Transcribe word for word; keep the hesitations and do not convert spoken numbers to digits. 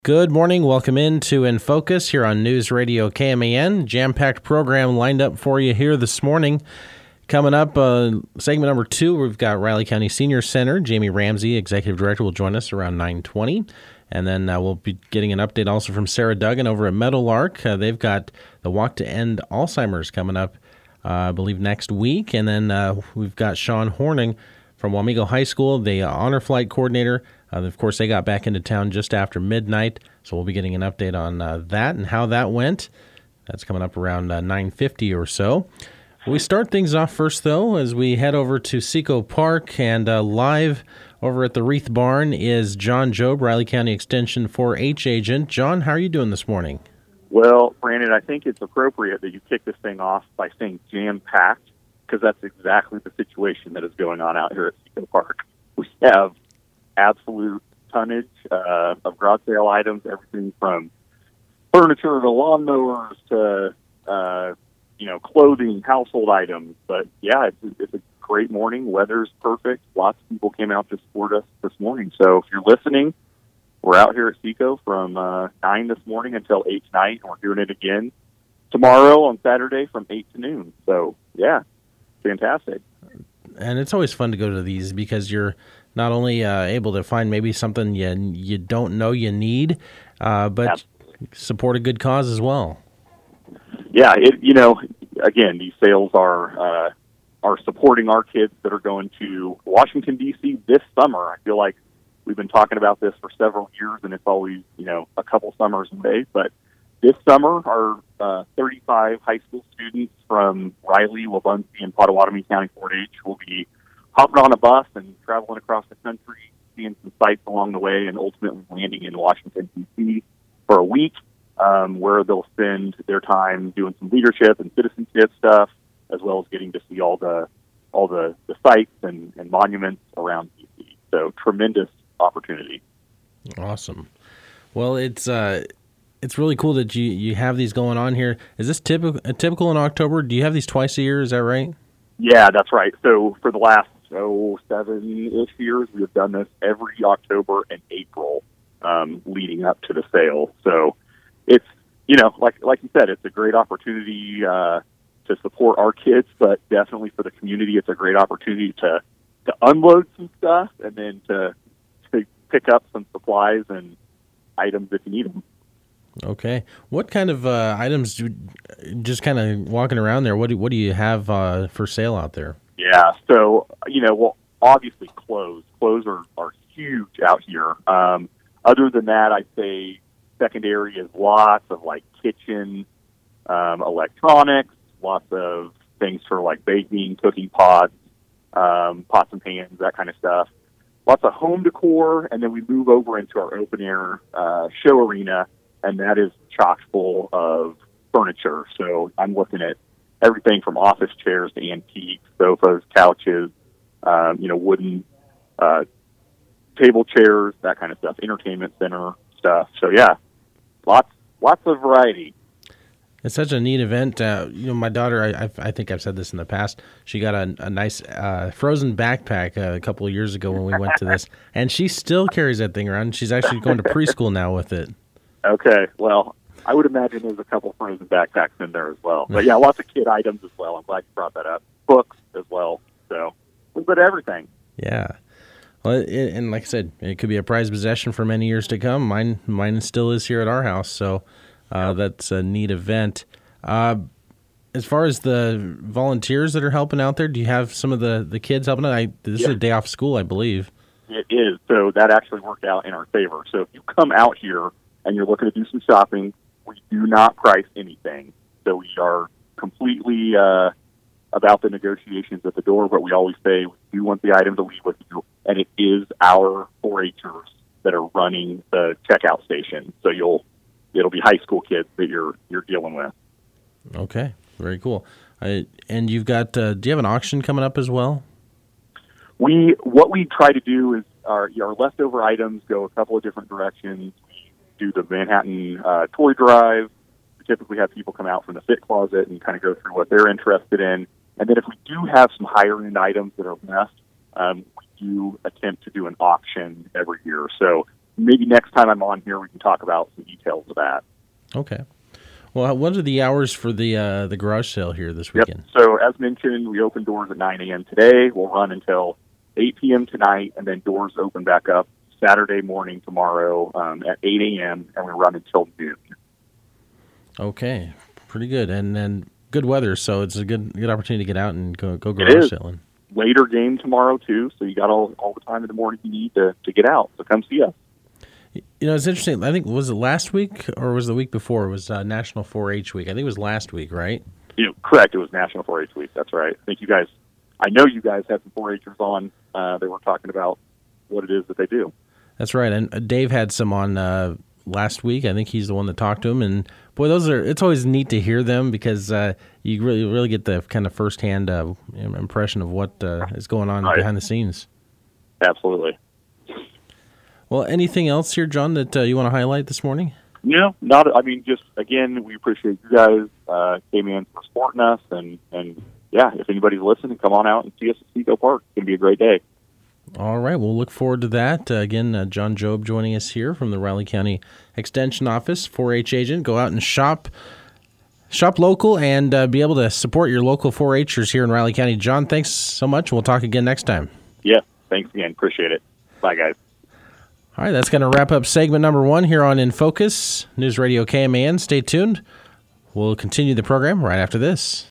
Good morning. Welcome into In Focus here on News Radio K M A N. Jam-packed program lined up for you here this morning. Coming up, uh, segment number two, we've got Riley County Senior Center. Jamie Ramsey, Executive Director, will join us around nine twenty. And then uh, we'll be getting an update also from Sarah Duggan over at Meadowlark. Uh, they've got the Walk to End Alzheimer's coming up, uh, I believe, next week. And then uh, we've got Sean Horning from Wamego High School, the uh, Honor Flight Coordinator. Uh, of course, they got back into town just after midnight, so we'll be getting an update on uh, that and how that went. That's coming up around uh, nine fifty or so. We start things off first, though, as we head over to Seco Park, and uh, live over at the Wreath Barn is John Job, Riley County Extension four H agent. John, how are you doing this morning? Well, Brandon, I think it's appropriate that you kick this thing off by saying jam-packed, because that's exactly the situation that is going on out here at Seco Park. We have absolute tonnage uh, of garage sale items, everything from furniture to lawnmowers to, uh, you know, clothing, household items. But, yeah, it's, it's a great morning. Weather's perfect. Lots of people came out to support us this morning. So if you're listening, we're out here at Seco from uh, nine this morning until eight tonight, and we're doing it again tomorrow on Saturday from eight to noon. So, yeah, fantastic. And it's always fun to go to these because you're not only uh, able to find maybe something you you don't know you need, uh, but Absolutely. support a good cause as well. Yeah, it, you know, again, these sales are uh, are supporting our kids that are going to Washington, D C this summer. I feel like we've been talking about this for several years, and it's always, you know, a couple summers away. But this summer, our uh, thirty-five high school students from Riley, Wabaunsee, and Potawatomi County four H will be hopping on a bus and traveling across the country, seeing some sights along the way, and ultimately landing in Washington, D C for a week, um, where they'll spend their time doing some leadership and citizenship stuff, as well as getting to see all the all the, the sites and, and monuments around D C. So tremendous opportunity. Awesome. Well, it's uh, it's really cool that you, you have these going on here. Is this typical typical in October? Do you have these twice a year? Is that right? Yeah, that's right. So for the last oh, seven-ish years, we have done this every October and April um, leading up to the sale. So it's, you know, like like you said, it's a great opportunity uh, to support our kids, but definitely for the community, it's a great opportunity to, to unload some stuff and then to, to pick up some supplies and items if you need them. Okay. What kind of uh, items, do, just kind of walking around there, what do, what do you have uh, for sale out there? Yeah, so, you know, well, obviously clothes. Clothes are, are huge out here. Um, other than that, I'd say secondary is lots of, like, kitchen, um, electronics, lots of things for, like, baking, cooking pots, um, pots and pans, that kind of stuff. Lots of home decor, and then we move over into our open-air uh, show arena, and that is chock full of furniture. So I'm looking at everything from office chairs to antiques, sofas, couches, um, you know, wooden uh, table chairs, that kind of stuff, entertainment center stuff. So, yeah, lots lots of variety. It's such a neat event. Uh, you know, my daughter, I, I, I think I've said this in the past, she got a, a nice uh, frozen backpack uh, a couple of years ago when we went to this, and she still carries that thing around. She's actually going to preschool now with it. Okay, well, I would imagine there's a couple frozen backpacks in there as well. But, yeah, lots of kid items as well. I'm glad you brought that up. Books as well. So, a little bit of everything. Yeah. Well, it, and like I said, it could be a prized possession for many years to come. Mine mine still is here at our house, so uh, yep. That's a neat event. Uh, as far as the volunteers that are helping out there, do you have some of the, the kids helping out? I, this yeah. is a day off school, I believe. It is, so that actually worked out in our favor. So if you come out here and you're looking to do some shopping, we do not price anything. So we are completely uh, about the negotiations at the door, but we always say we do want the item to leave with you, and it is our four H'ers that are running the checkout station. So you'll it'll be high school kids that you're you're dealing with. Okay, very cool. I, and you've got uh, do you have an auction coming up as well? We what we try to do is our our leftover items go a couple of different directions. We do the Manhattan uh, toy drive. We typically have people come out from the fit closet and kind of go through what they're interested in. And then if we do have some higher end items that are left, um, we do attempt to do an auction every year. So maybe next time I'm on here, we can talk about some details of that. Okay. Well, what are the hours for the uh, the garage sale here this weekend? Yep. So as mentioned, we open doors at nine a.m. today. We'll run until eight p.m. tonight, and then doors open back up Saturday morning tomorrow um, at eight a.m., and we run until noon. Okay, pretty good. And then good weather, so it's a good good opportunity to get out and go, go It garage is. selling. Later game tomorrow, too, so you got all, all the time in the morning you need to, to get out. So come see us. You know, it's interesting. I think, was it last week or was it the week before? It was uh, National four H Week. I think it was last week, right? You know, correct. It was National four H Week. That's right. I think you guys, I know you guys had some four H'ers on. Uh, they were talking about what it is that they do. That's right. And uh, Dave had some on uh, last week. I think he's the one that talked to him. And boy, those are, it's always neat to hear them because uh, you really really get the kind of firsthand uh, impression of what uh, is going on Right. behind the scenes. Absolutely. Well, anything else here, John, that uh, you want to highlight this morning? No, not. I mean, just again, we appreciate you guys uh, came in for supporting us, and and yeah, if anybody's listening, come on out and see us at Seco Park. It's gonna be a great day. All right, we'll look forward to that. Uh, again, uh, John Job joining us here from the Riley County Extension Office, four H agent. Go out and shop, shop local, and uh, be able to support your local four H'ers here in Riley County. John, thanks so much. We'll talk again next time. Yeah, thanks again. Appreciate it. Bye, guys. All right, that's going to wrap up segment number one here on In Focus, News Radio K M A N. Stay tuned. We'll continue the program right after this.